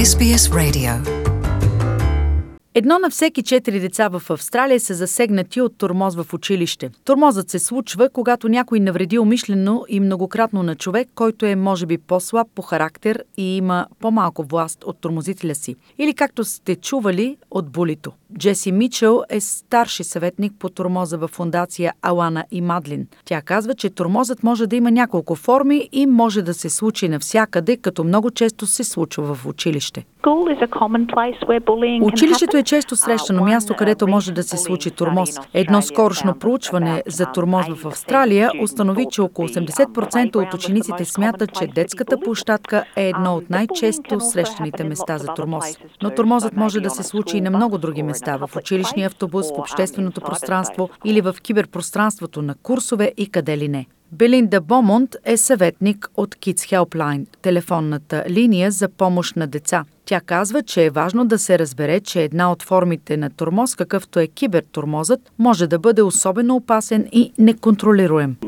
SBS Radio. Едно на всеки 4 деца в Австралия са засегнати от тормоз в училище. Тормозът се случва, когато някой навреди умишлено и многократно на човек, който е може би по-слаб по характер и има по-малко власт от тормозителя си. Или както сте чували, от булито. Джеси Мичел е старши съветник по тормоза във фондация Алана и Мадлин. Тя казва, че тормозът може да има няколко форми и може да се случи навсякъде, като много често се случва в училище. Училището е често срещано място, където може да се случи тормоз. Едно скорошно проучване за тормоз в Австралия установи, че около 80% от учениците смятат, че детската площадка е едно от най-често срещаните места за тормоз. Но тормозът може да се случи и на много други места, в училищния автобус, в общественото пространство или в киберпространството на курсове и къде ли не. Белинда Бомонт е съветник от Kids Helpline, телефонната линия за помощ на деца. Тя казва, че е важно да се разбере, че една от формите на тормоз, какъвто е кибертормозът, може да бъде особено опасен и неконтролируем.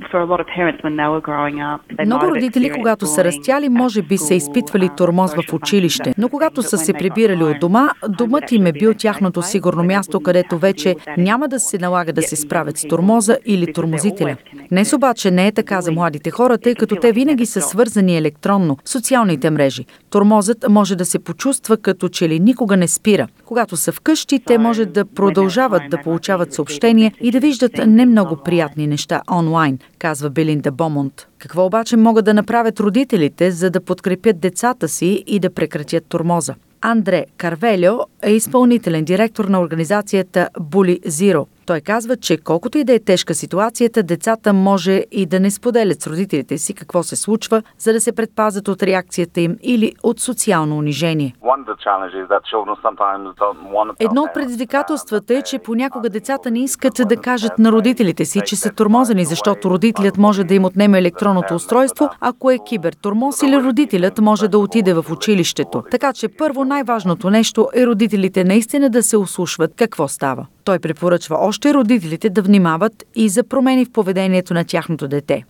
Много родители, когато са растяли, може би са изпитвали тормоз в училище, но когато са се прибирали от дома, домът им е бил тяхното сигурно място, където вече няма да се налага да се справят с тормоза или тормозителя. Днес обаче не е така за младите хора, тъй като те винаги са свързани електронно в социалните мрежи. Тормозът може да се почувства като че ли никога не спира. Когато са вкъщи, те може да продължават да получават съобщения и да виждат не много приятни неща онлайн, казва Белинда Бомонт. Какво обаче могат да направят родителите, за да подкрепят децата си и да прекратят тормоза? Андре Карвельо е изпълнителен директор на организацията Bully Zero. Той казва, че колкото и да е тежка ситуацията, децата може и да не споделят с родителите си какво се случва, за да се предпазят от реакцията им или от социално унижение. Едно от предизвикателствата е, че понякога децата не искат да кажат на родителите си, че са тормозени, защото родителят може да им отнеме електронното устройство, ако е кибертормоз, или родителят може да отиде в училището. Така че първо най-важното нещо е родителите наистина да се ослушват какво става. Той препоръчва още родителите да внимават и за промени в поведението на тяхното дете.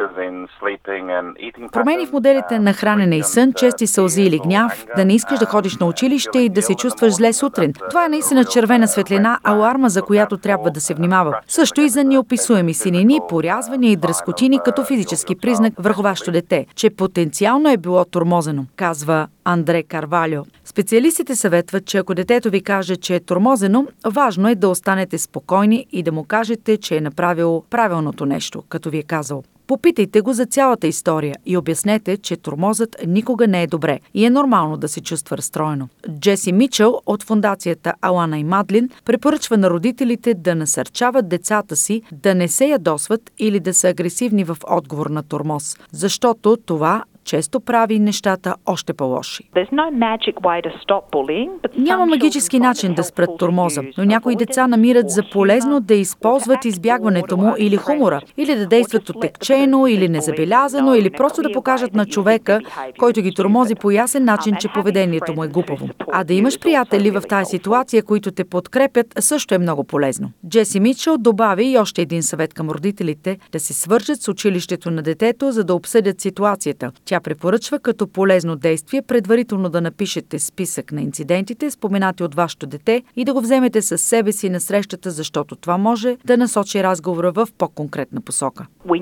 Промени в моделите на хранене и сън, чести сълзи или гняв, да не искаш да ходиш на училище и да се чувстваш зле сутрин. Това е наистина червена светлина, аларма, за която трябва да се внимава. Също и за неописуеми синини, порязвания и дръскотини като физически признак върху вашето дете, че потенциално е било тормозено, казва Андре Карвальо. Специалистите съветват, че ако детето ви каже, че е тормозено, важно е да останете спокойни и да му кажете, че е направил правилното нещо, като ви е казал. Попитайте го за цялата история и обяснете, че тормозът никога не е добре и е нормално да се чувства разстроено. Джеси Мичел от фондацията Алана и Мадлин препоръчва на родителите да насърчават децата си да не се ядосват или да са агресивни в отговор на тормоз, защото това често прави нещата още по-лоши. Няма магически начин да спрат тормоза, но някои деца намират за полезно да използват избягването му или хумора, или да действат отекчено или незабелязано, или просто да покажат на човека, който ги тормози, по ясен начин, че поведението му е глупаво. А да имаш приятели в тази ситуация, които те подкрепят, също е много полезно. Джеси Мичел добави и още един съвет към родителите да се свържат с училището на детето, за да обсъдят ситуацията. Тя препоръчва като полезно действие предварително да напишете списък на инцидентите, споменати от вашето дете, и да го вземете със себе си на срещата, защото това може да насочи разговора в по-конкретна посока.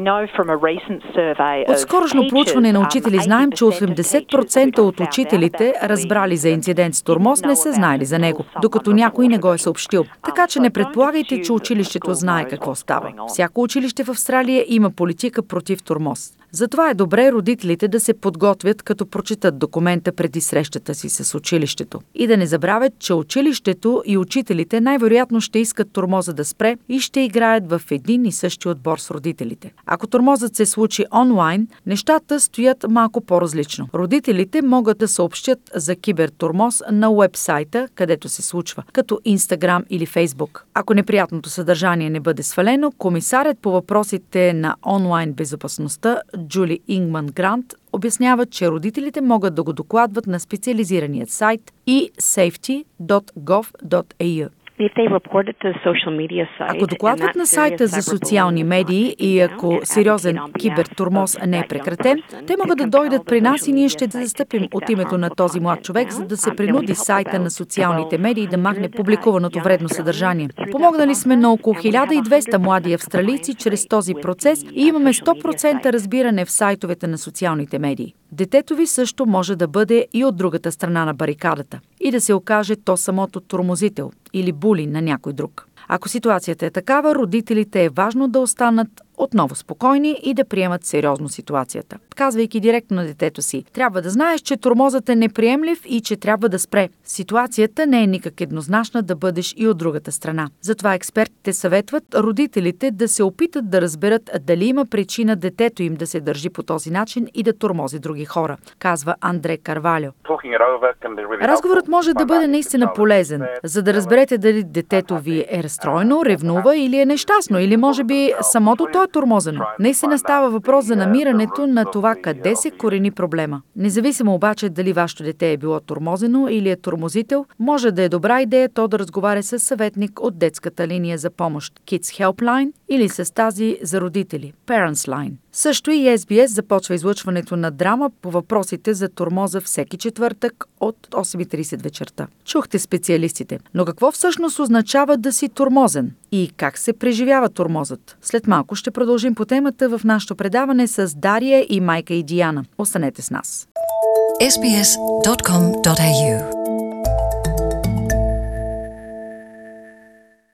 От скорошно проучване на учители знаем, че 80% от учителите, разбрали за инцидент с тормоз, не са знаели за него, докато някой не го е съобщил. Така че не предполагайте, че училището знае какво става. Всяко училище в Австралия има политика против тормоз. Затова е добре родителите да се подготвят, като прочитат документа преди срещата си с училището. И да не забравят, че училището и учителите най-вероятно ще искат тормоза да спре и ще играят в един и същи отбор с родителите. Ако тормозът се случи онлайн, нещата стоят малко по-различно. Родителите могат да съобщят за кибертормоз на уебсайта, където се случва, като Instagram или Facebook. Ако неприятното съдържание не бъде свалено, комисарят по въпросите на онлайн безопасността Джули Ингман Грант обяснява, че родителите могат да го докладват на специализираният сайт eSafety.gov.au. Ако докладват на сайта за социални медии и ако сериозен кибертурмоз не е прекратен, те могат да дойдат при нас и ние ще застъпим от името на този млад човек, за да се принуди сайта на социалните медии да махне публикуваното вредно съдържание. Помогнали сме на около 1200 млади австралийци чрез този процес и имаме 100% разбиране в сайтовете на социалните медии. Детето ви също може да бъде и от другата страна на барикадата и да се окаже то самото тормозител или були на някой друг. Ако ситуацията е такава, родителите е важно да останат отново спокойни и да приемат сериозно ситуацията. Казвайки директно на детето си, трябва да знаеш, че тормозът е неприемлив и че трябва да спре. Ситуацията не е никак еднозначна да бъдеш и от другата страна. Затова експертите съветват родителите да се опитат да разберат дали има причина детето им да се държи по този начин и да тормози други хора, казва Андре Карвалио. Разговорът може да бъде наистина полезен, за да разберете дали детето ви е разстроено, ревнува или е нещастно, или може би самото то е тормозено. Наистина става въпрос за намирането на това къде се корени проблема. Независимо обаче дали вашето дете е било тормозено или е тормозител, може да е добра идея то да разговаря с съветник от детската линия за помощ Kids Helpline или с тази за родители Parents Line. Също и SBS започва излъчването на драма по въпросите за тормоза всеки четвъртък от 8:30 вечерта. Чухте специалистите. Но какво всъщност означава да си тормозен? И как се преживява тормозът? След малко ще продължим по темата в нашето предаване с Дария и майка и Диана. Останете с нас. sbs.com.au